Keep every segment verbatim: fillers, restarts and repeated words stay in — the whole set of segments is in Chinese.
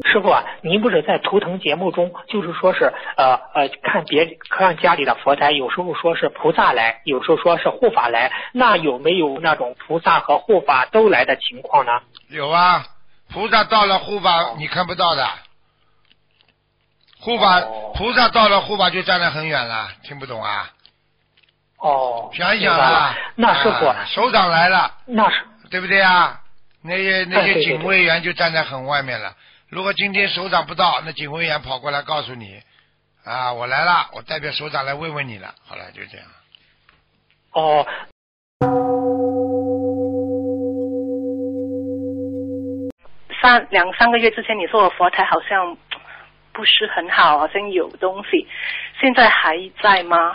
师傅啊，您不是在图腾节目中，就是说是呃呃看别看家里的佛台，有时候说是菩萨来，有时候说是护法来，那有没有那种菩萨和护法都来的情况呢？ 有啊，菩萨到了护法你看不到的，护法、哦、菩萨到了护法就站得很远了，听不懂啊？ 哦， 想一想啊， 那师傅、 啊、首长来了， 那是对不对啊？那些那些警卫员就站在很外面了。如果今天首长不到，那警卫员跑过来告诉你，啊，我来了，我代表首长来问问你了。好了，就这样。 哦。 三两三个月之前你说我佛台好像不是很好，好像有东西，现在还在吗？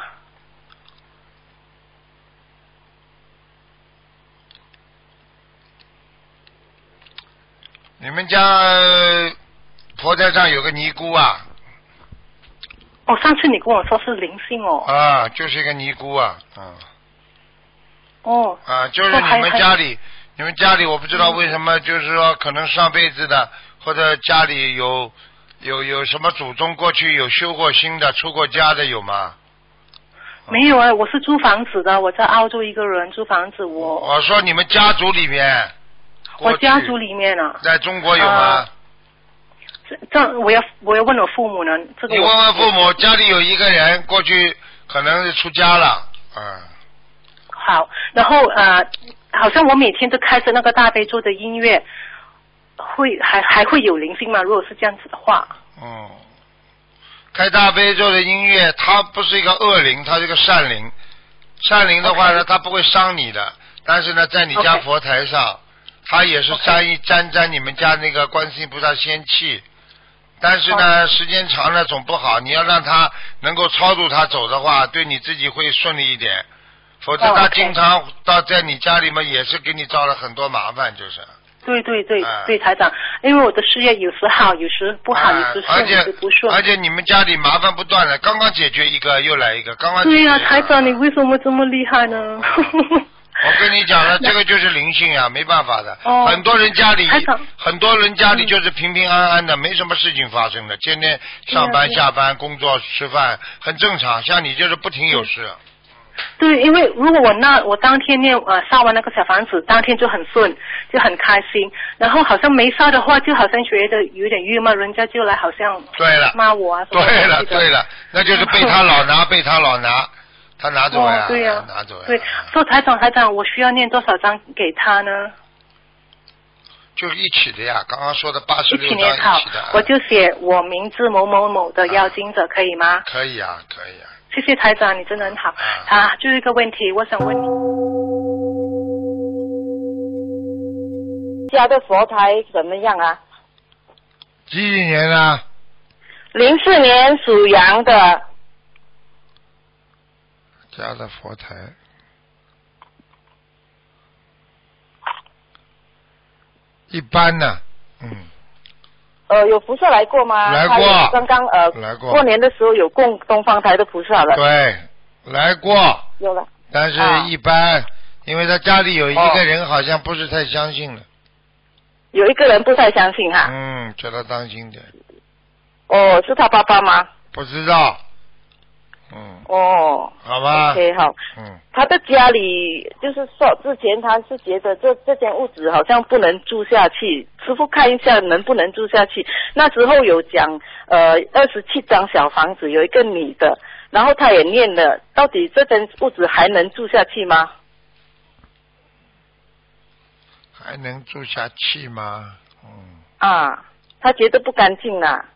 你们家佛台上有个尼姑啊？ 哦，上次你跟我说是灵性哦。 啊，就是一个尼姑啊，嗯。 哦。 啊，就是你们家里，你们家里我不知道为什么，就是说可能上辈子的，或者家里有有有什么祖宗过去有修过心的、出过家的有吗？ 没有啊，我是租房子的，我在澳洲一个人租房子，我。 我说你们家族里面。 我家族里面啊， 在中国有吗？ 这、呃、这我要我要问我父母呢，这个你问问父母，家里有一个人过去可能是出家了，嗯。 好，然后呃，好像我每天都开着那个大悲咒的音乐，会还还会有灵性吗？如果是这样子的话。 嗯，开大悲咒的音乐，它不是一个恶灵，它是一个善灵。善灵的话呢， okay. 它不会伤你的，但是呢，在你家佛台上。Okay.他也是沾一沾沾你们家那个观世音菩萨仙气，但是呢，哦、时间长了总不好。你要让他能够超度他走的话，对你自己会顺利一点。否则他经常到在你家里面也是给你造了很多麻烦，就是。 对对对、嗯、对，台长，因为我的事业有时好，有时不好，嗯、有时顺，有时不顺。 而且你们家里麻烦不断了，刚刚解决一个又来一个，刚刚解决一个。 对呀、啊，台长，你为什么这么厉害呢？ 嗯我跟你讲了，这个就是灵性啊，没办法的。 哦、 很多人家里，很多人家里就是平平安安的，嗯、没什么事情发生的，天天上班、下班、工作、吃饭，很正常。像你就是不停有事。 对，因为如果我那我当天念呃烧完那个小房子，当天就很顺，就很开心。然后好像没烧的话，就好像觉得有点郁闷，人家就来好像对了骂我啊。 对了对了，那就是被他老拿，被他老拿。他拿走呀、啊哦， 对呀、 啊，拿走呀、啊。 对，说台长，台长，我需要念多少张给他呢？ 就一起的呀，刚刚说的八十六张一起好，我就写我名字某某某的要经者，可以吗？ 可以啊，可以啊。 谢谢台长，你真的很好。啊，啊就一个问题，我想问你， 家的佛台怎么样啊？ 几几年啊？ 零四年属羊的。 家的佛台，一般呢，嗯。 呃，有菩萨来过吗？ 来过。 刚刚呃， 来过。 过年的时候有供东方台的菩萨了。 对，来过。 有了。 但是一般，啊、因为他家里有一个人好像不是太相信了。 有一个人不太相信哈。 嗯，叫他当心点。 哦，是他爸爸吗？ 不知道。嗯哦， 好吧 ，OK 好， 嗯， 他的家里就是说之前他是觉得这这间屋子好像不能住下去，师傅看一下能不能住下去。那时候有讲呃二十七张小房子，有一个女的，然后他也念了，到底这间屋子还能住下去吗？ 还能住下去吗？嗯， 啊，他觉得不干净啊。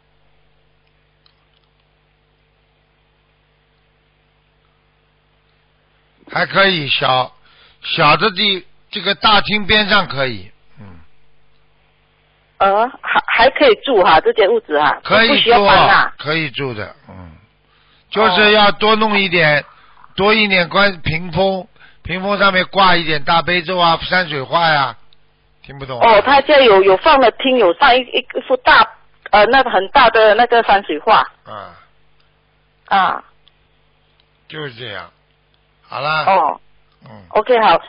还可以，小小的地这个大厅边上可以，嗯。 呃，还还可以住哈，这间屋子哈， 可以住啊，可以住的，嗯。就是要多弄一点，哦、多一点关屏风，屏风上面挂一点大悲咒啊、山水画呀、啊，听不懂、啊？ 哦，他家有有放了厅，有放一一幅大呃那个很大的那个山水画。 啊。 啊。 就是这样。好了。 哦。 嗯。 OK， 好。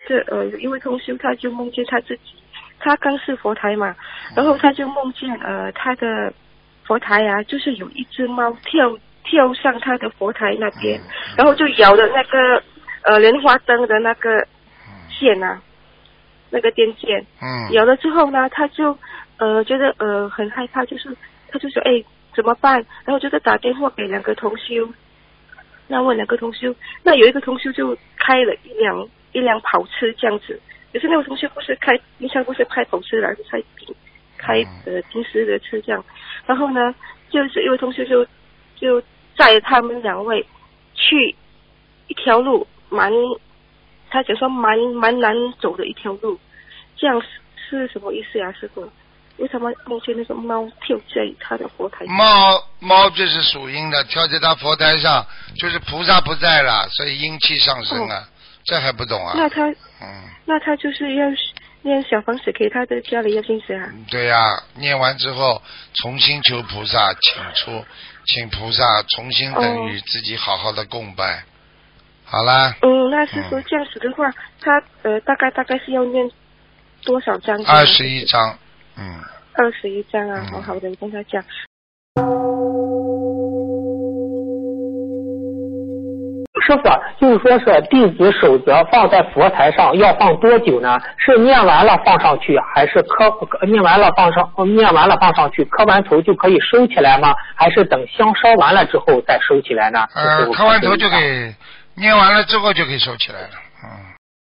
这呃有一位同修他就梦见他自己，他刚是佛台嘛，然后他就梦见呃他的佛台啊，就是有一只猫跳跳上他的佛台那边，然后就咬了那个呃莲花灯的那个线啊，那个电线， 嗯， 咬了之后呢，他就呃觉得呃很害怕，就是他就说哎怎么办？然后就是打电话给两个同修，那问两个同修，那有一个同修就开了一辆一辆跑车这样子，可是那个同修不是开，应该不是开跑车来，是开开呃平时的车这样，然后呢，就是一位同学就就载他们两位去一条路蛮，他讲说蛮蛮难走的一条路，这样是什么意思啊，师傅？为什么梦见那个猫跳在他的佛台上？ 猫猫就是属阴的，跳在他佛台上，就是菩萨不在了，所以阴气上升啊，哦、这还不懂啊？ 那他， 嗯， 那他就是要念小房子给他的家里要信子啊？ 对呀、啊，念完之后重新求菩萨，请出，请菩萨重新等于自己好好的供拜，哦、好啦。 嗯，那是说这样子的话，嗯、他呃大概大概是要念多少章？ 二十一章。嗯， 二十一章啊，好好的，我跟他讲。 师傅，就是说是弟子守则放在佛台上要放多久呢？是念完了放上去，还是磕念完了放上念完了放上去，磕完头就可以收起来吗？还是等香烧完了之后再收起来呢？ 呃，磕完头就可以，念完了之后就可以收起来了。嗯。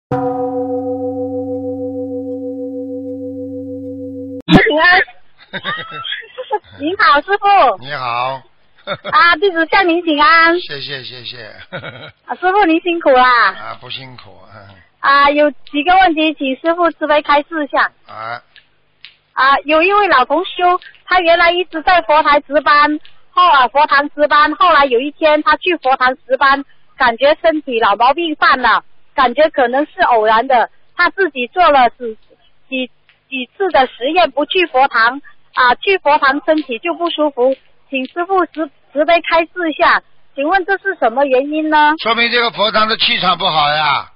平安，您好，师傅。 你好。 啊，弟子向您请安。 谢谢谢谢。 啊，师傅您辛苦啦。 啊，不辛苦。 啊，有几个问题，请师傅慈悲开示一下。 啊。 啊，有一位老同修，他原来一直在佛台值班，后啊佛堂值班，后来有一天他去佛堂值班，感觉身体老毛病犯了，感觉可能是偶然的，他自己做了几几。几次的实验不去佛堂啊，去佛堂身体就不舒服，请师父慈慈悲开示一下，请问这是什么原因呢？ 说明这个佛堂的气场不好呀。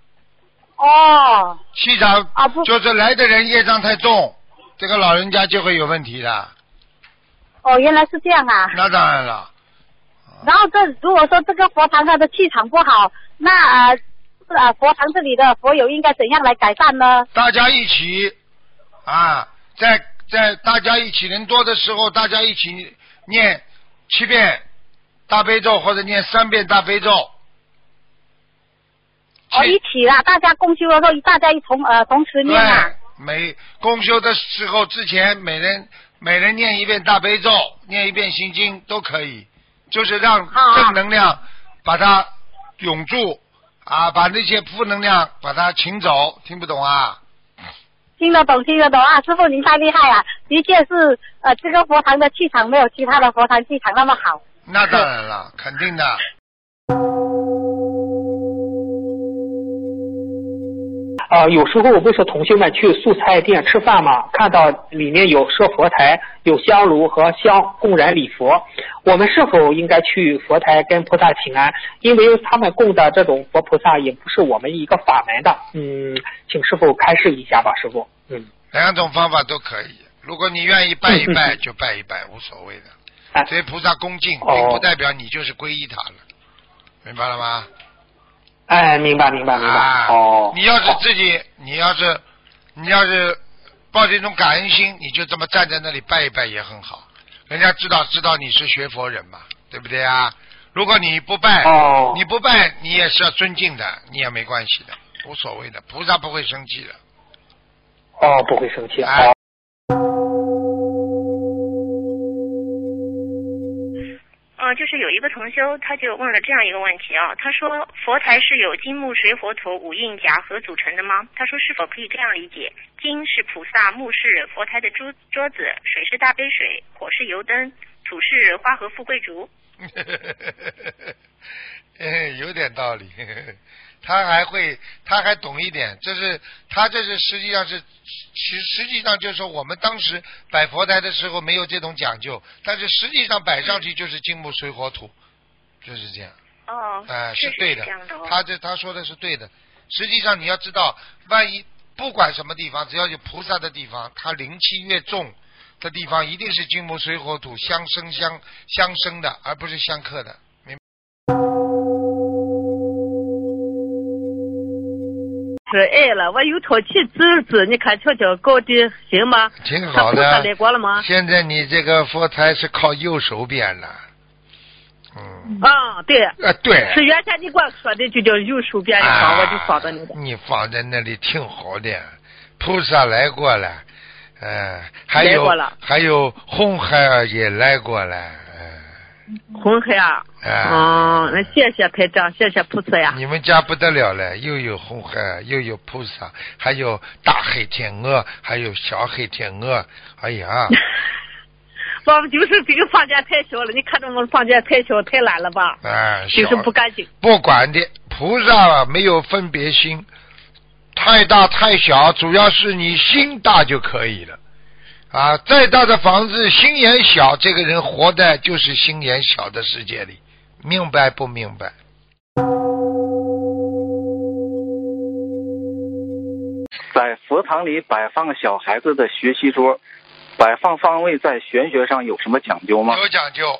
哦。 气场啊不， 就是来的人业障太重，这个老人家就会有问题的。 哦，原来是这样啊。 那当然了。 然后这如果说这个佛堂它的气场不好，那啊、呃、啊佛堂这里的佛友应该怎样来改善呢？ 大家一起。啊，在在大家一起人多的时候，大家一起念七遍大悲咒或者念三遍大悲咒。 哦，一起啦，大家共修的时候，大家一同呃同时念啊。 每共修的时候之前，每人每人念一遍大悲咒，念一遍心经都可以，就是让正能量把它涌住啊，把那些负能量把它请走。听不懂啊？ 听得懂，听得懂啊！师父您太厉害了，的确是呃，这个佛堂的气场没有其他的佛堂气场那么好。 那当然了，肯定的。 呃，有时候不是同学们去素菜店吃饭嘛，看到里面有设佛台、有香炉和香供人礼佛，我们是否应该去佛台跟菩萨请安？因为他们供的这种佛菩萨也不是我们一个法门的。嗯，请师父开示一下吧，师父。嗯， 两种方法都可以，如果你愿意拜一拜就拜一拜，无所谓的。对菩萨恭敬，并不代表你就是皈依他了，明白了吗？ 哎，明白明白明白。 啊、 哦， 你要是自己，你要是你要是抱着一种感恩心，你就这么站在那里拜一拜也很好，人家知道知道你是学佛人嘛，对不对啊？如果你不拜， 哦、 你不拜，你也是要尊敬的，你也没关系的，无所谓的，菩萨不会生气的。 哦，不会生气。 哎、 哦。 呃，就是有一个同修，他就问了这样一个问题啊，他说佛台是由金木水火土五蕴夹合组成的吗？他说是否可以这样理解，金是菩萨，木是佛台的桌桌子，水是大杯水，火是油灯，土是花和富贵竹。 有点道理，他还会他还懂一点，这是他这是实际上是实实际上就是说我们当时摆佛台的时候没有这种讲究，但是实际上摆上去就是金木水火土，就是这样。 哦， 哎、呃， 是对的， 的哦、 他这他说的是对的， 实际上你要知道，万一不管什么地方，只要有菩萨的地方，它灵气越重的地方，一定是金木水火土相生相相生的，而不是相克的。 是爱了，我有套气走走，你看瞧瞧搞的行吗？ 挺好的。 他来过了吗？ 现在你这个佛台是靠右手边的。嗯。 啊，对。 啊，对。 是原先你给我说的就叫右手边的放，啊、我就放到那个。 你放在那里挺好的，菩萨来过了，呃，还有还有红孩儿也来过了。 红孩儿，啊，那谢谢台长，谢谢菩萨呀！ 你们家不得了了，又有红孩儿，又有菩萨，还有大黑天鹅，还有小黑天鹅，哎呀！ 我们就是这个房间太小了，你看着我们房间太小太烂了吧？ 啊， 就是不干净。 不管的，菩萨没有分别心，太大太小，主要是你心大就可以了。啊，再大的房子，心眼小，这个人活的就是心眼小的世界里，明白不明白？ 在佛堂里摆放小孩子的学习桌，摆放方位在玄学上有什么讲究吗？ 有讲究。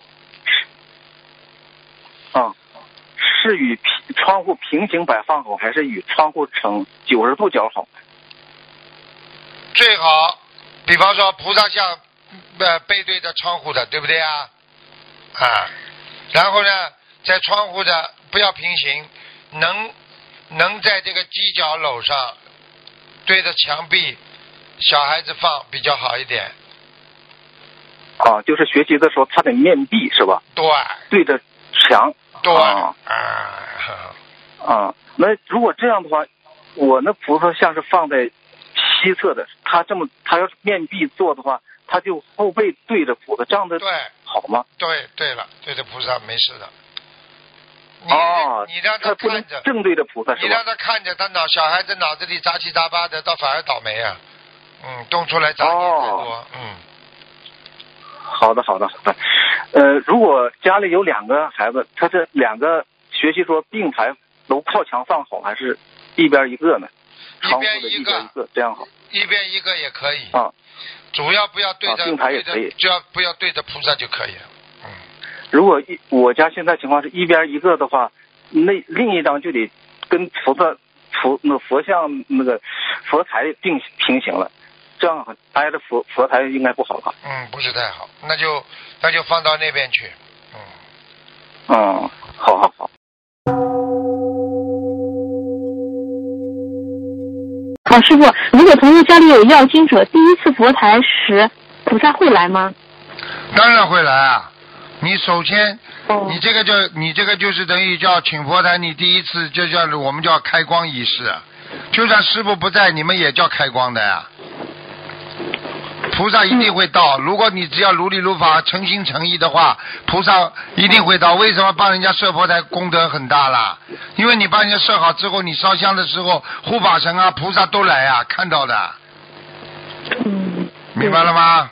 啊，是与窗户平行摆放好，还是与窗户呈九十度角好？ 最好。比方说菩萨像呃背对着窗户的，对不对啊？啊，然后呢，在窗户的不要平行，能能在这个犄角篓上对着墙壁，小孩子放比较好一点。 啊，就是学习的时候他得面壁是吧？ 对， 对着墙。 对啊啊啊，那如果这样的话，我那菩萨像是放在西侧的，他这么他要是面壁坐的话，他就后背对着菩萨，这样的对好吗？ 对对了，对着菩萨没事的。你、 哦、 你让他看着正对着菩萨是吧？ 你让他看着，他脑小孩子脑子里杂七杂八的，倒反而倒霉啊。嗯，动出来杂念太多。哦、嗯。 好的好的好的。呃，如果家里有两个孩子，他这两个学习桌并排都靠墙放好，还是一边一个呢？ 一边一个， 一个这样好。 一边一个也可以。 啊。 主要不要对着、 啊、并排也可以， 只要不要对着菩萨就可以了。嗯。 如果一我家现在情况是一边一个的话，那另一张就得跟菩萨佛那佛像那个佛台并平行了，这样挨着佛佛台应该不好吧？ 嗯，不是太好，那就那就放到那边去。嗯。 嗯，好好好。 好，师傅，如果朋友家里有要经者，第一次佛台时，菩萨会来吗？ 当然会来啊！你首先， 哦、 你这个就你这个就是等于叫请佛台，你第一次就叫我们叫开光仪式，就算师傅不在，你们也叫开光的呀。菩萨一定会到，如果你只要如理如法、诚心诚意的话，菩萨一定会到。为什么帮人家设佛台功德很大啦？因为你帮人家设好之后，你烧香的时候，护法神啊、菩萨都来啊，看到的。 嗯， 明白了吗？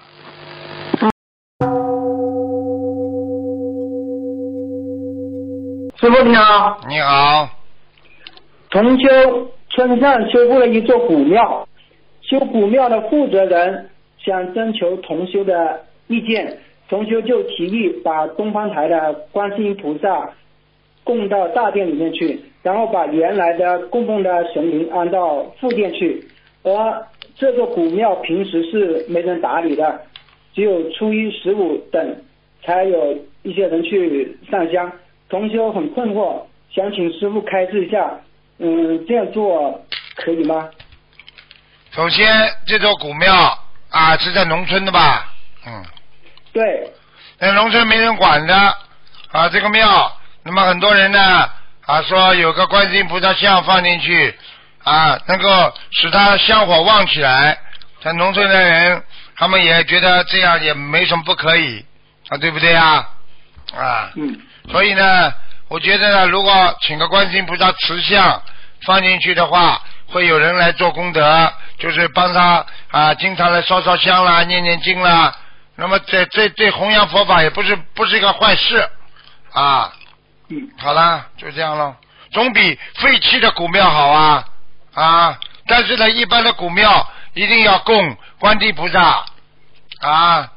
师傅你好。 你好。 同修村上修复了一座古庙，修古庙的负责人想征求同修的意见，同修就提议把东方台的观世音菩萨供到大殿里面去，然后把原来的供奉的神灵安到副殿去。而这座古庙平时是没人打理的，只有初一十五等才有一些人去上香。同修很困惑，想请师父开示一下，嗯，这样做可以吗？ 首先，这座古庙啊是在农村的吧？嗯， 对。 在农村没人管的啊，这个庙，那么很多人呢啊说有个观世音菩萨像放进去啊，能够使它香火旺起来。在农村的人，他们也觉得这样也没什么不可以啊，对不对啊？啊， 嗯。 所以呢，我觉得呢，如果请个观世音菩萨瓷像放进去的话，会有人来做功德，就是帮他啊，经常来烧烧香啦、念念经啦。那么这这对弘扬佛法也不是不是一个坏事啊。 嗯， 好啦，就这样咯。 总比废弃的古庙好啊啊！但是呢，一般的古庙一定要供观地菩萨啊。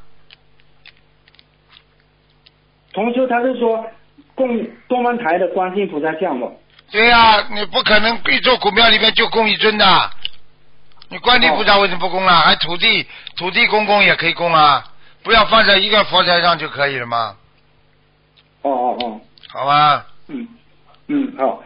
同修他是说供东方台的观世音菩萨像吗？ 对呀、啊，你不可能一座古庙里面就供一尊的，你观地菩萨为什么不供啊？还土地土地公公也可以供啊，不要放在一个佛台上就可以了吗？ 哦哦哦， 好吧。 嗯嗯好。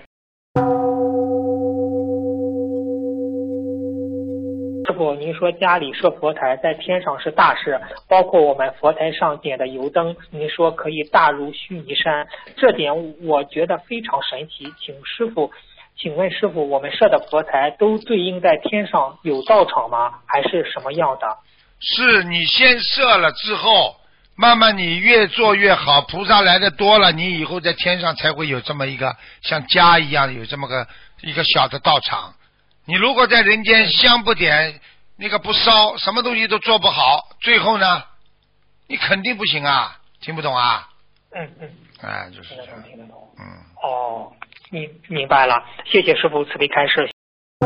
师傅，您说家里设佛台在天上是大事，包括我们佛台上点的油灯，您说可以大如须弥山，这点我觉得非常神奇。请师傅，请问师傅，我们设的佛台都对应在天上有道场吗？还是什么样的？ 是你先设了之后，慢慢你越做越好，菩萨来的多了，你以后在天上才会有这么一个像家一样有这么个一个小的道场。你如果在人间香不点，那个不烧，什么东西都做不好，最后呢，你肯定不行啊！听不懂啊？ 嗯嗯。 哎，就是这样。 听得懂，听得懂。 嗯。 哦，明明白了，谢谢师傅慈悲开示。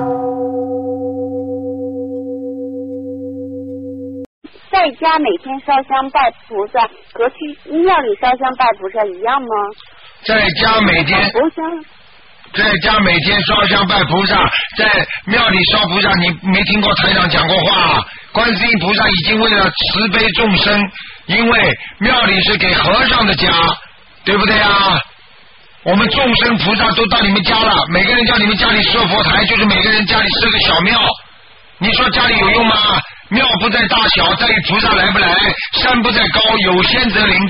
在家每天烧香拜菩萨，和去庙里烧香拜菩萨一样吗？ 在家每天。 我想。 在家每天烧香拜菩萨，在庙里烧菩萨，你没听过台长讲过话？观世音菩萨已经为了慈悲众生，因为庙里是给和尚的家，对不对啊？我们众生菩萨都到你们家了，每个人叫你们家里设佛台，就是每个人家里设个小庙。你说家里有用吗？庙不在大小，在于菩萨来不来；山不在高，有仙则灵。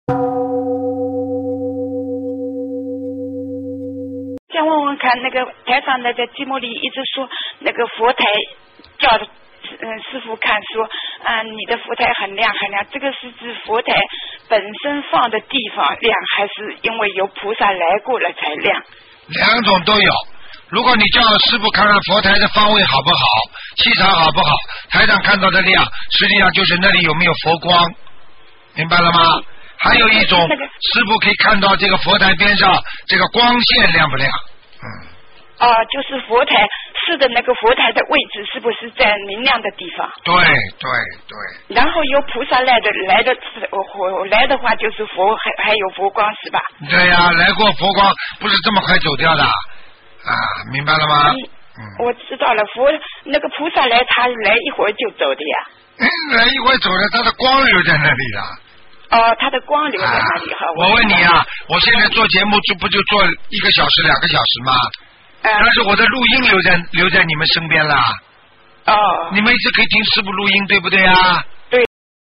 想问问看，那个台上那个节目里一直说那个佛台叫嗯师傅看说啊、呃、你的佛台很亮很亮，这个是指佛台本身放的地方亮，还是因为有菩萨来过了才亮？ 两种都有。如果你叫师傅看看佛台的方位好不好，气场好不好，台上看到的亮，实际上就是那里有没有佛光，明白了吗？还有一种，师傅可以看到这个佛台边上这个光线亮不亮。嗯。 哦、呃，就是佛台是的那个佛台的位置是不是在明亮的地方？ 对对对。 然后有菩萨来的来的我来的话就是佛还还有佛光是吧？ 对呀、啊，来过佛光不是这么快走掉的啊，明白了吗？ 嗯，嗯我知道了，佛那个菩萨来他来一会儿就走的呀。 嗯，来一会儿走了，他的光留在那里了。 哦，他的光留在那里哈、啊。 我问你啊，我现在做节目就不就做一个小时、两个小时吗？嗯。但是我的录音留在留在你们身边了。 哦。 你们一直可以听师傅录音，对不对啊？ 对。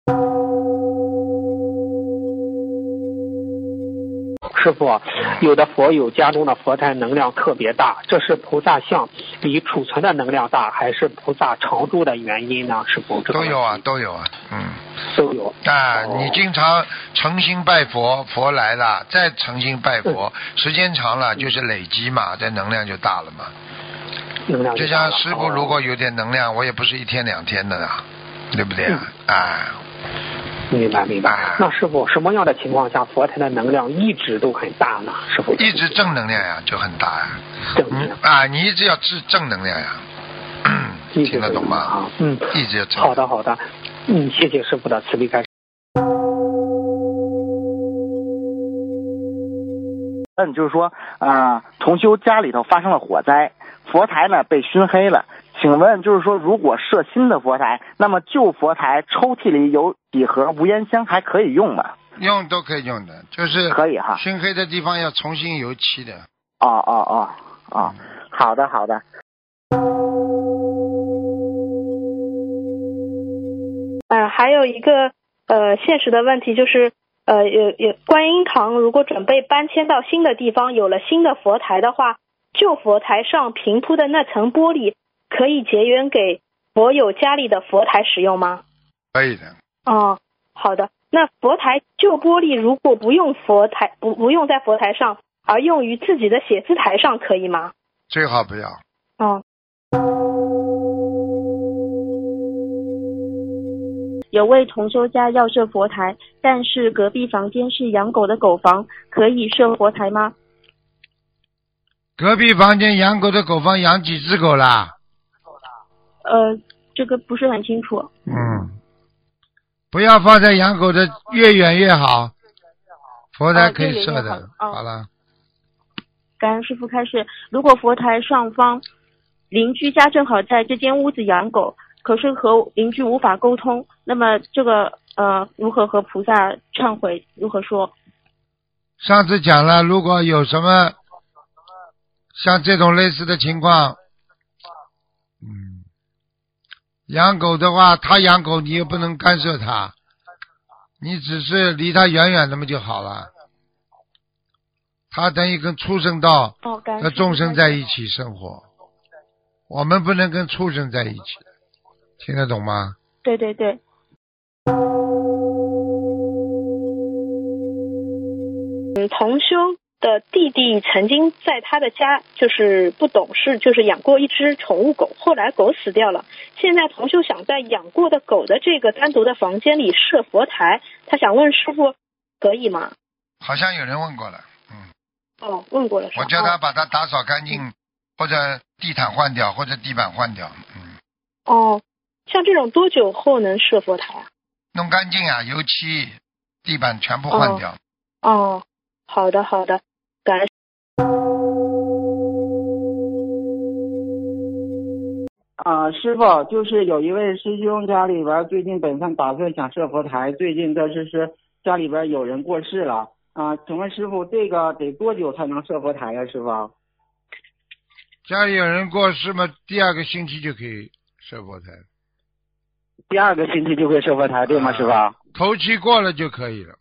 师傅，有的佛友家中的佛台能量特别大，这是菩萨像比储存的能量大，还是菩萨常住的原因呢？师傅， 都有啊，都有啊，嗯， 都有。 啊，哦、你经常诚心拜佛，佛来了，再诚心拜佛，嗯、时间长了就是累积嘛，这能量就大了嘛。 能量就像师傅如果有点能量，我也不是一天两天的啊，对不对啊？嗯、啊。 明白明白。那师傅，什么样的情况下佛台的能量一直都很大呢？师傅， 一直正能量呀，就很大呀。 正能量、 嗯、啊，你一直要正正能量呀。听得懂吗？ 啊，嗯， 一直要正。 好的好的，嗯，谢谢师傅的慈悲开示。 嗯，就是说啊、呃，同修家里头发生了火灾，佛台呢被熏黑了。请问，就是说，如果设新的佛台，那么旧佛台抽屉里有几盒无烟香还可以用吗？ 用都可以用的，就是可以哈。 熏黑的地方要重新油漆的。 哦哦哦哦，好的好的。 呃，还有一个呃现实的问题就是，呃，有有观音堂如果准备搬迁到新的地方，有了新的佛台的话，旧佛台上平铺的那层玻璃可以结缘给佛友家里的佛台使用吗？ 可以的。 哦，好的。那佛台旧玻璃如果不用佛台不不用在佛台上，而用于自己的写字台上，可以吗？ 最好不要。 哦。 有位同修家要设佛台，但是隔壁房间是养狗的狗房，可以设佛台吗？ 隔壁房间养狗的狗房养几只狗啦？ 呃，这个不是很清楚。 嗯，不要放在养狗的越远越好，佛台可以设的。 哦哦、 好了。 感恩师父开示，如果佛台上方邻居家正好在这间屋子养狗，可是和邻居无法沟通，那么这个呃如何和菩萨忏悔？如何说？ 上次讲了，如果有什么像这种类似的情况，嗯，养狗的话，他养狗你又不能干涉他，你只是离他远远的嘛就好了。他等于跟畜生道和众生在一起生活，我们不能跟畜生在一起，听得懂吗？ 对对对。 嗯，同修的弟弟曾经在他的家就是不懂事，就是养过一只宠物狗，后来狗死掉了。现在同修想在养过的狗的这个单独的房间里设佛台，他想问师父可以吗？ 好像有人问过了。 哦，问过了是吧？ 我叫他把它打扫干净，嗯、或者地毯换掉，或者地板换掉。嗯。 哦，像这种多久后能设佛台啊？ 弄干净啊，油漆、地板全部换掉。 哦，哦好的好的，感恩。 啊，师傅，就是有一位师兄家里边最近本身打算想设佛台，最近这是是家里边有人过世了。啊，请问师傅，这个得多久才能设佛台呀？师傅， 家里有人过世嘛，第二个星期就可以设佛台。 第二个星期就可以设佛台，对吗，师傅？ 头七过了就可以了。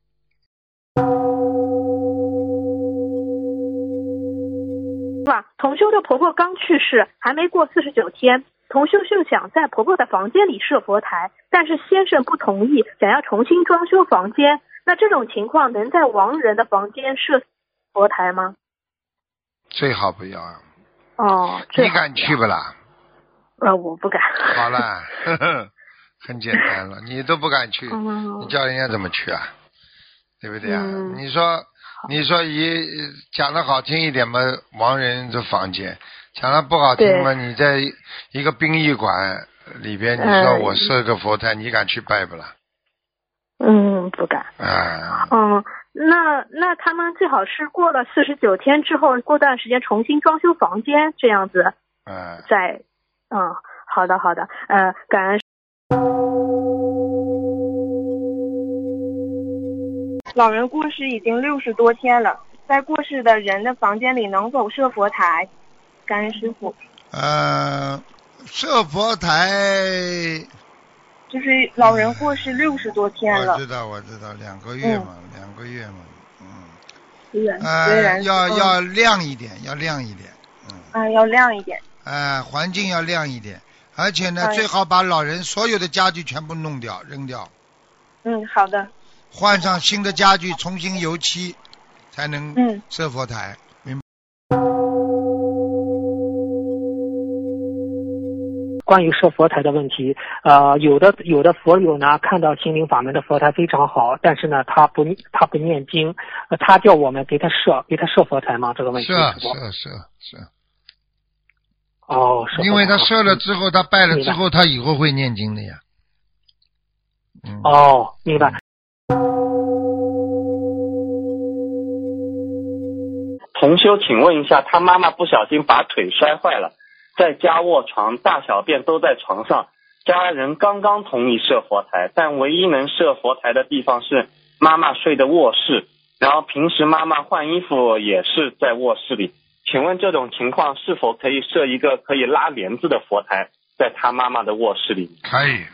是吧？同修的婆婆刚去世，还没过四十九天，同修就想在婆婆的房间里设佛台，但是先生不同意，想要重新装修房间。那这种情况能在亡人的房间设佛台吗？ 最好不要啊。 哦， 你敢去不啦？ 呃，我不敢。 好了，呵呵，很简单了，你都不敢去，嗯、你叫人家怎么去啊？对不对啊？嗯、你说，你说以讲的好听一点嘛，亡人的房间；讲的不好听嘛，你在一个殡仪馆里边，你说我设个佛台，嗯、你敢去拜不啦？ 嗯，不敢。 啊， 嗯，那那他们最好是过了四十九天之后，过段时间重新装修房间，这样子。 嗯。 再，嗯，好的好的，呃，感恩。 老人过世已经六十多天了，在过世的人的房间里能否设佛台？感恩师父。 呃，设佛台。 就是老人过世六十多天了。 我知道，我知道，两个月嘛，嗯、两个月嘛，嗯。 虽然呃， 虽然要、 嗯、 要亮一点，要亮一点，嗯。 啊，要亮一点。 哎、呃，环境要亮一点，而且呢， 哎、 最好把老人所有的家具全部弄掉，扔掉。 嗯，好的。 换上新的家具，重新油漆，才能设佛台。 嗯。 关于设佛台的问题，呃，有的有的佛友呢，看到心灵法门的佛台非常好，但是呢，他不他不念经，呃、他叫我们给他设给他设佛台吗？这个问题是是是是。 哦，是。 因为他设了之后，他拜了之后，他以后会念经的呀。 嗯。哦，明白。 同修，请问一下，他妈妈不小心把腿摔坏了。在家卧床，大小便都在床上，家人刚刚同意设佛台，但唯一能设佛台的地方是妈妈睡的卧室，然后平时妈妈换衣服也是在卧室里。请问这种情况是否可以设一个可以拉帘子的佛台在他妈妈的卧室里？ 可以。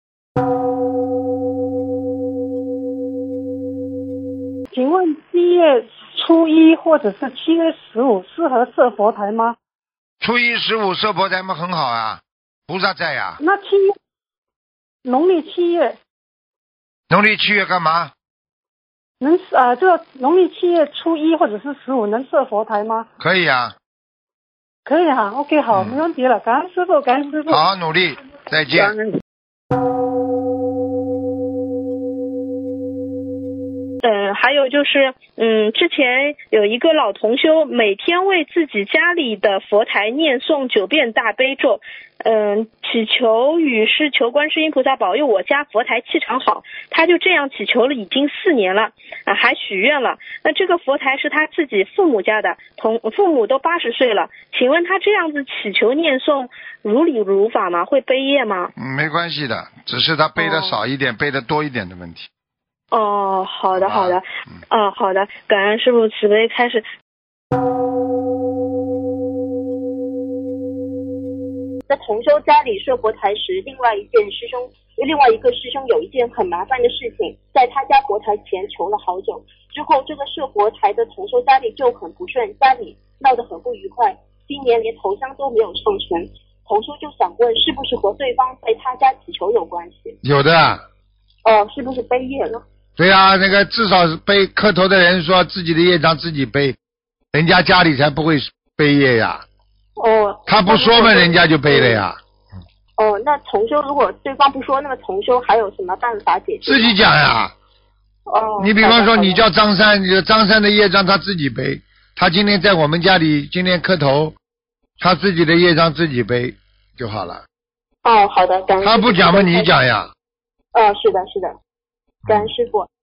请问七月初一或者是七月十五适合设佛台吗？ 初一十五设佛台嘛很好啊，菩萨在呀、啊。 那七月，农历七月， 农历七月干嘛？ 能啊、呃，这个农历七月初一或者是十五能设佛台吗？ 可以啊。 可以哈、啊、，OK 好，嗯、没问题了，感恩师父，感恩师父。 好，努力，再见。 呃， 还有就是，嗯，之前有一个老同修每天为自己家里的佛台念诵九遍大悲咒，嗯，祈求与是求观世音菩萨保佑我家佛台气场好，他就这样祈求了已经四年了，啊，还许愿了。那这个佛台是他自己父母家的，同父母都八十岁了，请问他这样子祈求念诵如理如法吗？会背业吗？ 嗯，没关系的，只是他背的少一点，哦、背的多一点的问题。 哦，好的好的，嗯、哦，好的，感恩师父慈悲开始。 在同修家里设佛台时，另外一件师兄，另外一个师兄有一件很麻烦的事情，在他家佛台前求了好久，之后这个设佛台的同修家里就很不顺，家里闹得很不愉快，今年连头香都没有上成。同修就想问，是不是和对方在他家祈求有关系？ 有的。 哦，是不是背业了？ 对啊，那个至少是背磕头的人说自己的业障自己背，人家家里才不会背业呀。 哦。 他不说嘛，人家就背了呀。 哦，那同修如果对方不说，那么同修还有什么办法解决？ 自己讲呀。 哦。 你比方说，你叫张三，你张三的业障他自己背，他今天在我们家里今天磕头，他自己的业障自己背就好了。 哦，好的，感恩。 他不讲嘛，你讲呀。 哦，是的，是的。感恩师父。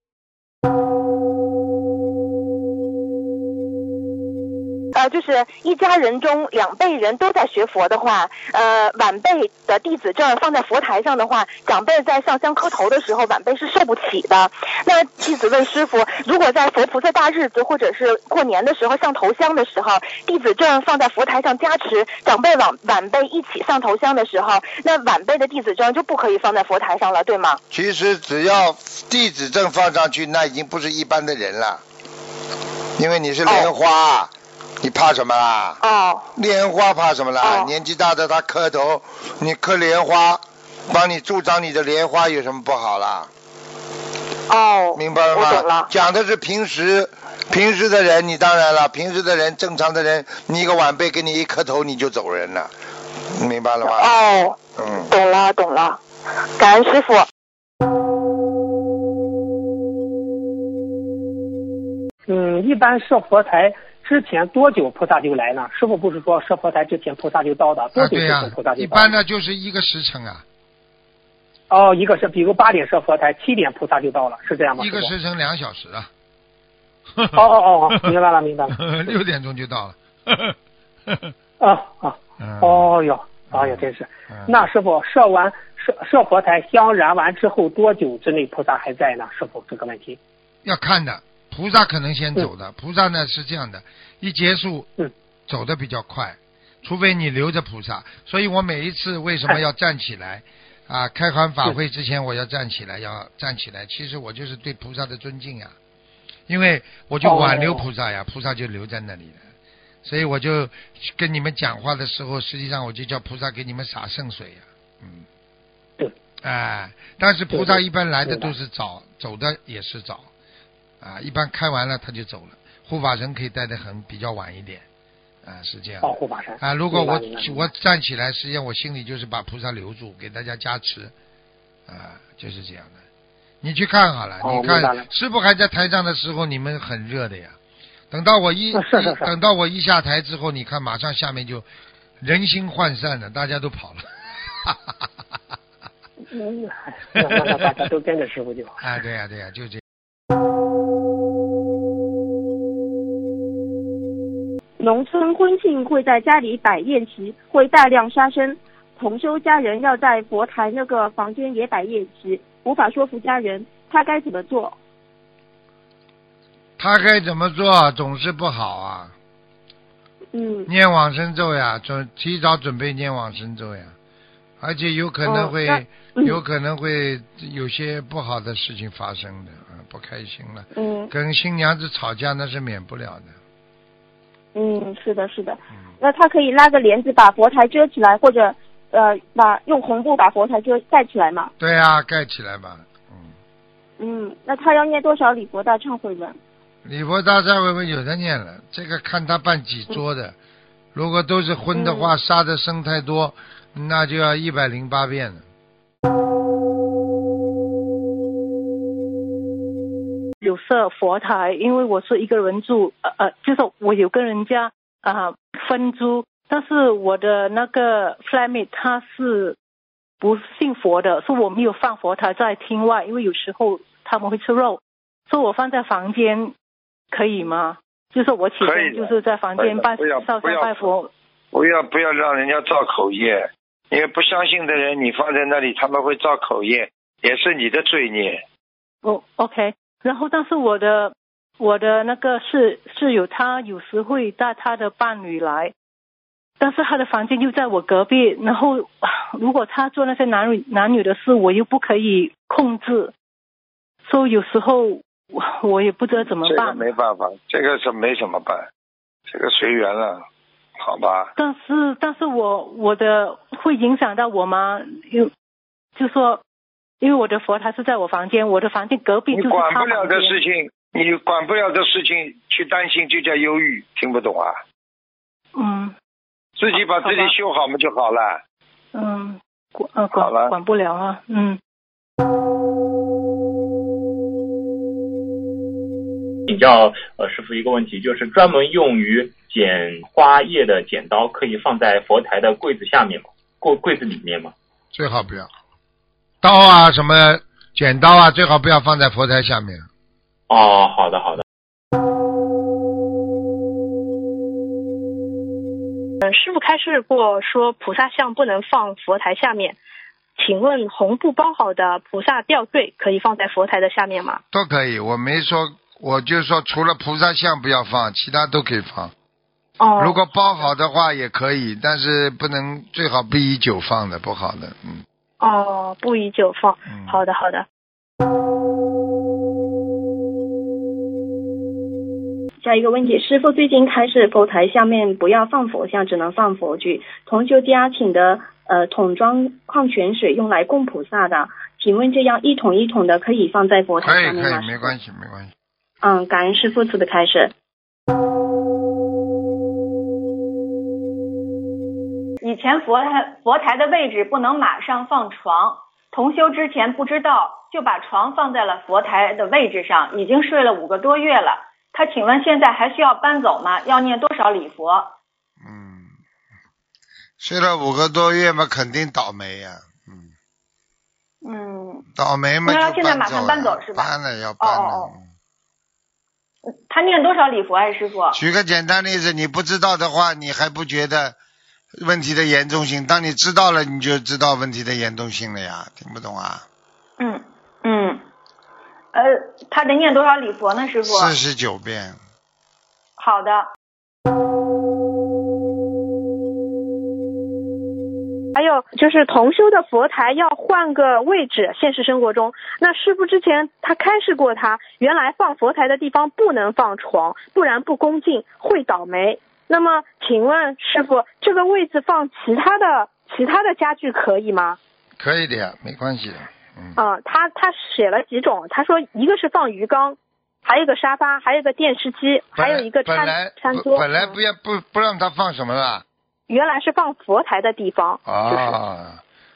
呃，就是一家人中两辈人都在学佛的话，呃，晚辈的弟子证放在佛台上的话，长辈在上香磕头的时候，晚辈是受不起的。那弟子问师父，如果在佛菩萨大日子或者是过年的时候上头香的时候，弟子证放在佛台上加持，长辈晚晚辈一起上头香的时候，那晚辈的弟子证就不可以放在佛台上了，对吗？ 其实只要弟子证放上去，那已经不是一般的人了，因为你是莲花。哦，你怕什么啦？ 哦， 莲花怕什么啦？ 哦， 年纪大的他磕头，你磕莲花，帮你助长你的莲花有什么不好啦？ 哦， 明白了吗？ 我懂了。 讲的是平时，平时的人，你当然了，平时的人，正常的人，你一个晚辈给你一磕头你就走人了，明白了吗？ 哦， 嗯， 懂了懂了，感恩师父。 嗯，一般设佛台之前多久菩萨就来呢？师父不是说设佛台之前菩萨就到的，多久之前菩萨就到？ 啊，对呀，一般呢就是一个时辰啊。 哦，一个是比如八点设佛台，七点菩萨就到了，是这样吗？ 一个时辰两小时啊。 哦哦哦，明白了明白了。 六点钟就到了。 啊啊，哦哟，哎呀，真是。那师父设完设设佛台香燃完之后多久之内菩萨还在呢？师父这个问题要看的。菩萨可能先走的，嗯、菩萨呢是这样的，一结束， 嗯、 走的比较快，除非你留着菩萨。所以我每一次为什么要站起来？哎、啊，开完法会之前我要站起来，要站起来。其实我就是对菩萨的尊敬呀，因为我就挽留菩萨呀，哦、菩萨就留在那里了。所以我就跟你们讲话的时候，实际上我就叫菩萨给你们洒圣水呀，嗯， 对， 哎，但是菩萨一般来的都是早，走的也是早。啊，一般开完了他就走了，护法神可以待得很比较晚一点，啊，是这样。 哦，护法神。 啊，如果我我站起来，实际上我心里就是把菩萨留住，给大家加持，啊，就是这样的。你去看好了， 哦、 你看师父还在台上的时候，你们很热的呀。等到我一是是是等到我一下台之后，你看马上下面就人心涣散了，大家都跑了。 嗯，那那大家都跟着师父就好。 啊，对呀、啊、对呀、啊，就这样。 农村婚庆会在家里摆宴席，会大量杀生。同修家人要在佛台那个房间也摆宴席，无法说服家人，他该怎么做？ 他该怎么做？总是不好啊。 嗯。 念往生咒呀，准提早准备念往生咒呀，而且有可能会、哦嗯、有可能会有些不好的事情发生的，啊，不开心了。 嗯。 跟新娘子吵架那是免不了的。 嗯，是的，是的。嗯、那他可以拉个帘子把佛台遮起来，或者呃，把用红布把佛台遮盖起来嘛？ 对啊，盖起来吧。嗯。 嗯，那他要念多少礼佛大忏悔文？ 礼佛大忏悔文有的念了，这个看他办几桌的。嗯、如果都是荤的话，嗯、杀的生太多，那就要一百零八遍了。 有时设佛台，因为我是一个人住，呃呃，就是我有跟人家啊、呃、分租，但是我的那个 flatmate 他是不信佛的，所以我没有放佛台在厅外，因为有时候他们会吃肉，所以我放在房间可以吗？就是我起身就是在房间拜烧香拜佛。 不要不要让人家造口业，因为不相信的人你放在那里他们会造口业，也是你的罪孽。 哦 OK， 然后但是我的我的那个室室友他有时会带他的伴侣来，但是他的房间就在我隔壁，然后如果他做那些男女男女的事我又不可以控制，所以有时候我我也不知道怎么办。 这个没办法，这个是没怎么办，这个随缘了，好吧。 但是但是我我的会影响到我吗？因就说因为我的佛台是在我房间，我的房间隔壁就是他房间。你管不了的事情，你管不了的事情去担心就叫忧郁，听不懂啊？ 嗯。 自己把自己修好嘛就好了。 嗯，管呃管管不了啊，嗯。 请教呃师父一个问题，就是专门用于剪花叶的剪刀可以放在佛台的柜子下面吗？柜柜子里面吗？ 最好不要。刀啊什么剪刀啊最好不要放在佛台下面。 哦，好的好的。 嗯，师父开示过说菩萨像不能放佛台下面，请问红布包好的菩萨吊坠可以放在佛台的下面吗？ 都可以，我没说，我就说除了菩萨像不要放，其他都可以放。 哦。 如果包好的话也可以，但是不能，最好不宜久放的，不好的，嗯。 哦，不宜久放。嗯、好的好的。 下一个问题，师父最近开示佛台下面不要放佛像，只能放佛具。同修家请的呃桶装矿泉水用来供菩萨的，请问这样一桶一桶的可以放在佛台下面吗？ 可以可以，没关系没关系。 嗯，感恩师父慈悲开示。 以前佛台佛台的位置不能马上放床，同修之前不知道，就把床放在了佛台的位置上，已经睡了五个多月了。他请问现在还需要搬走吗？要念多少礼佛？ 嗯，睡了五个多月嘛，肯定倒霉呀、啊。 嗯。嗯。 倒霉嘛就搬走了。 那要现在马上搬走是吧？ 搬了要搬了。哦哦哦。他念多少礼佛啊，师傅？ 举个简单例子，你不知道的话，你还不觉得问题的严重性？当你知道了，你就知道问题的严重性了呀。听不懂啊？ 嗯嗯。呃，他得念多少礼佛呢，师傅？ 四十九遍。 好的。 还有就是同修的佛台要换个位置，现实生活中，那师父之前他开示过他，原来放佛台的地方不能放床，不然不恭敬会倒霉。那么请问师父，这个位置放其他的其他的家具可以吗？ 可以的呀，没关系的。 嗯、呃，他他写了几种，他说一个是放鱼缸，还有一个沙发，还有一个电视机，还有一个餐餐桌。 本来不要不不让他放什么了？ 原来是放佛台的地方。 啊。 就是、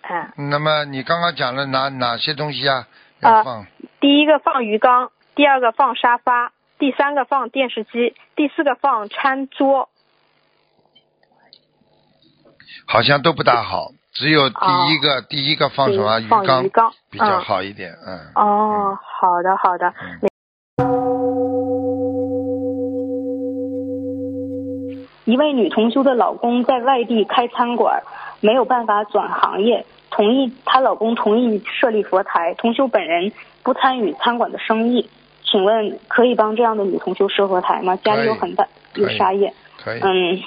哎。那么你刚刚讲了哪哪些东西啊？要放、呃。 第一个放鱼缸，第二个放沙发，第三个放电视机，第四个放餐桌。 好像都不大好。只有第一个、哦、第一个放什么鱼缸, 鱼缸比较好一点。嗯。 嗯哦、嗯，好的好的。嗯、 一位女同修的老公在外地开餐馆，没有办法转行业，同意她老公同意设立佛台，同修本人不参与餐馆的生意，请问可以帮这样的女同修设佛台吗？家里有很大有杀业。 可以。 嗯。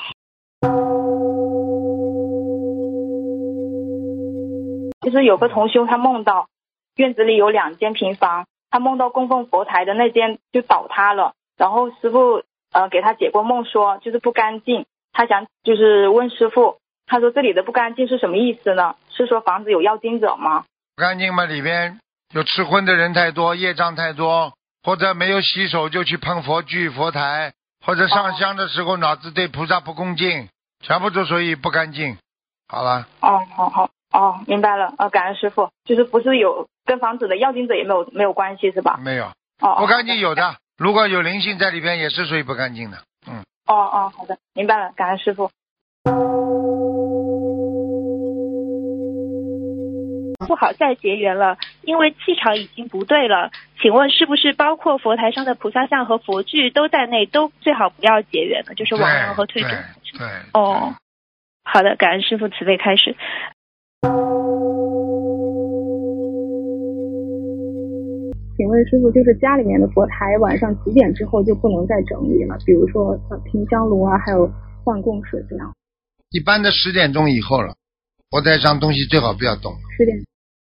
就是有个同修他梦到院子里有两间平房，他梦到供奉佛台的那间就倒塌了，然后师父呃给他解过梦说就是不干净，他想就是问师父，他说这里的不干净是什么意思呢？是说房子有妖精者吗？ 不干净嘛，里边有吃荤的人太多，业障太多，或者没有洗手就去碰佛具佛台，或者上香的时候脑子对菩萨不恭敬，全部都属于不干净。好了。 哦，好好。哦，明白了，呃，感恩师父，就是不是有跟房子的妖精者也没有没有关系是吧？ 没有， 哦， 不干净有的，如果有灵性在里边，也是属于不干净的。嗯。 哦哦，好的，明白了，感恩师傅。 不好再结缘了，因为气场已经不对了。请问是不是包括佛台上的菩萨像和佛具都在内，都最好不要结缘呢？就是往生和退转。 对。对哦，好的，感恩师父慈悲开始。 请问师傅，就是家里面的佛台晚上几点之后就不能再整理了？比如说呃平香炉啊，还有换供水这样。 一般的十点钟以后了，佛台上东西最好不要动。 十点。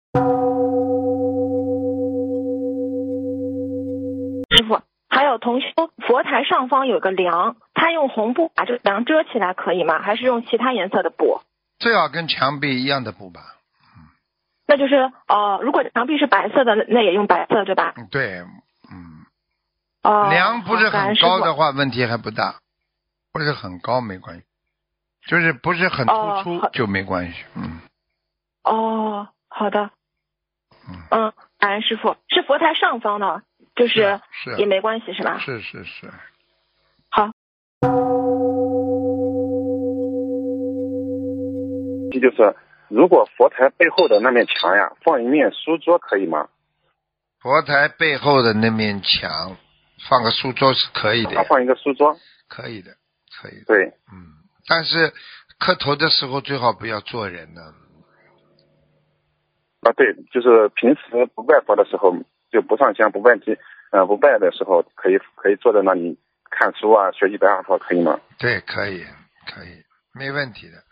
师傅，还有同修佛台上方有个梁，他用红布把这个梁遮起来可以吗？还是用其他颜色的布？ 最好跟墙壁一样的布吧。 那就是呃，如果墙壁是白色的，那也用白色对吧？ 对，嗯。 哦。 梁不是很高的话，问题还不大；不是很高没关系，就是不是很突出、哦、就没关系。嗯。 哦，好的。嗯，感恩师傅，是佛台上方的，就是也没关系是吧？ 是是是。 好。 这就是如果佛台背后的那面墙呀，放一面书桌可以吗？ 佛台背后的那面墙放个书桌是可以的。 啊、放一个书桌。 可以的，可以的。 对。 嗯，但是磕头的时候最好不要坐人呢。 啊，对，就是平时不拜佛的时候，就不上香不拜祭，呃，不拜的时候，可以可以坐在那里看书啊，学习白话佛，可以吗？ 对，可以，可以，没问题的。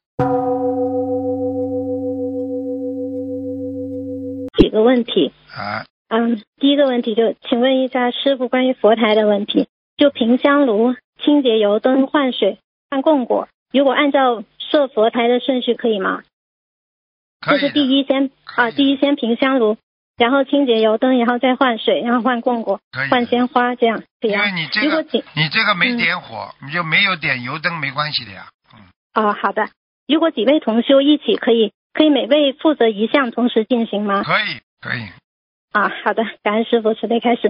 几个问题啊， 嗯，第一个问题就请问一下师父关于佛台的问题，就平香炉、清洁油灯、换水、换供果，如果按照设佛台的顺序可以吗？就是第一先啊，第一先平香炉，然后清洁油灯，然后再换水，然后换供果，换鲜花，这样可以啊。 因为你这个你这个没点火，嗯、你就没有点油灯没关系的呀。嗯。 哦，好的。如果几位同修一起可以，可以每位负责一项同时进行吗？ 可以，可以。 啊，好的，感恩师父慈悲开始。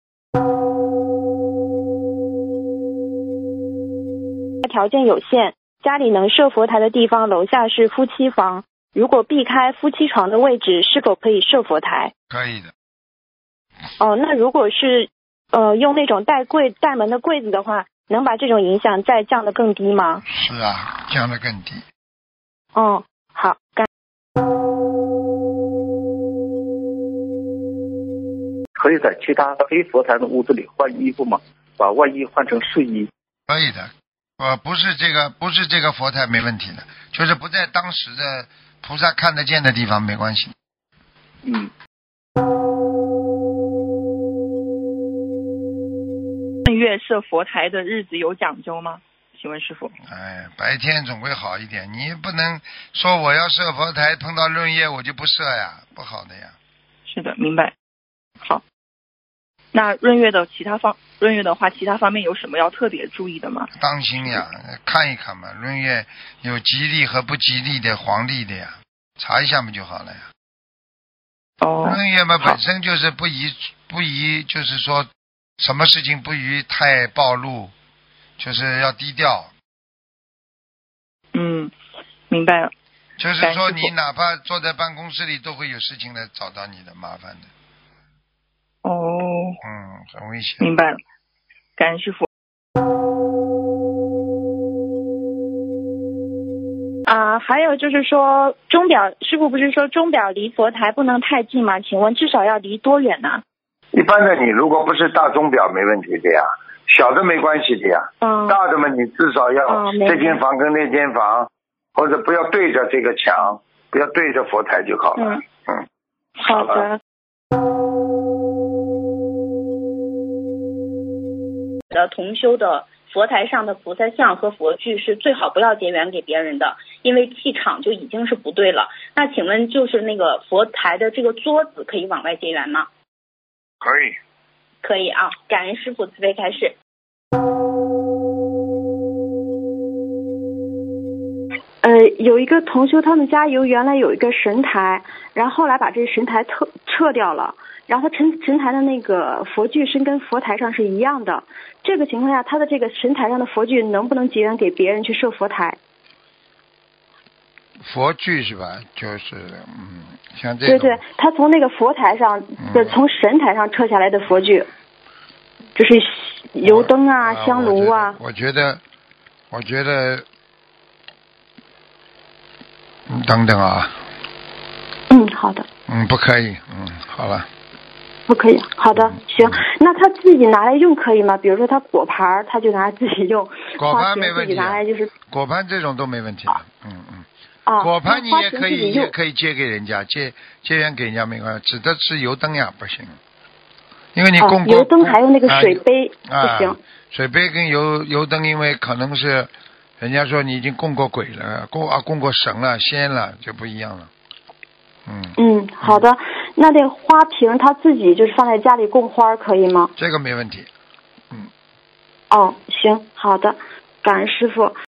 条件有限，家里能设佛台的地方，楼下是夫妻房。如果避开夫妻床的位置，是否可以设佛台？ 可以的。 哦，那如果是呃用那种带柜带门的柜子的话，能把这种影响再降得更低吗？ 是啊，降得更低。 哦，好，感。 可以在其他非佛台的屋子里换衣服吗？把外衣换成睡衣？ 可以的，呃，不是这个，不是这个佛台没问题的，就是不在当时的菩萨看得见的地方没关系。 嗯。 正月设佛台的日子有讲究吗？请问师父。 哎，白天总会好一点，你不能说我要设佛台，碰到闰月我就不设呀，不好的呀。 是的，明白。好。那闰月的其他方，闰月的话，其他方面有什么要特别注意的吗？ 当心呀，看一看嘛，闰月有吉利和不吉利的黄历的呀，查一下嘛就好了呀。 哦。 闰月嘛本身就是不宜不宜，就是说什么事情不宜太暴露，就是要低调。 嗯，明白了。 就是说你哪怕坐在办公室里，都会有事情来找到你的麻烦的。 哦， 嗯，很危险。 明白了，感恩师父。 啊、呃，还有就是说，钟表师父不是说钟表离佛台不能太近吗？请问至少要离多远呢？ 一般的，你如果不是大钟表没问题的呀，小的没关系的呀。 嗯。 大的嘛，你至少要这间房跟那间房，或者不要对着这个墙，不要对着佛台就好了。 嗯。 嗯。 好的。 的同修的佛台上的菩萨像和佛具是最好不要结缘给别人的，因为气场就已经是不对了。那请问就是那个佛台的这个桌子可以往外结缘吗？ 可以。 可以啊，感恩师父慈悲开示。 呃，有一个同修他们家有原来有一个神台，然后后来把这个神台撤撤掉了， 然后他神神台的那个佛具是跟佛台上是一样的，这个情况下，他的这个神台上的佛具能不能结缘给别人去设佛台？ 佛具是吧？就是嗯，像这种。 对对，他从那个佛台上，就、嗯、从神台上撤下来的佛具，就是油灯啊、 啊香炉啊。 我觉得，我觉得，嗯，等等啊。 嗯，好的。 嗯，不可以。嗯，好了。 不可以，好的，行。那他自己拿来用可以吗？比如说他果盘，他就拿来自己用。 果盘没问题、啊。 自己拿来就是。 果盘这种都没问题、啊。嗯嗯。 啊。 果盘你也可以，也可以借给人家，借借缘给人家没关系，指的是油灯呀，不行。因为你供过、 啊、油灯还有那个水杯、 啊、 不行、 啊。水杯跟油油灯，因为可能是人家说你已经供过鬼了，供啊供过神了、仙了，就不一样了。嗯。 嗯，好的。那这花瓶他自己就是放在家里供花可以吗？ 这个没问题。嗯。 哦，行，好的，感恩师父。